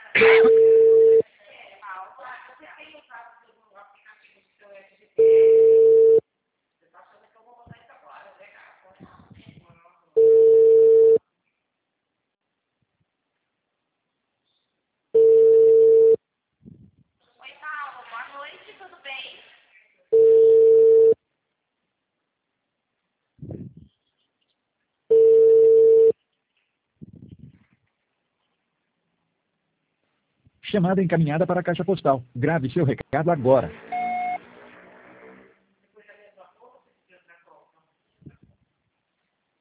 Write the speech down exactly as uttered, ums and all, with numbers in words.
Oi, Paulo, boa noite, tudo bem? Chamada encaminhada para a caixa postal. Grave seu recado agora.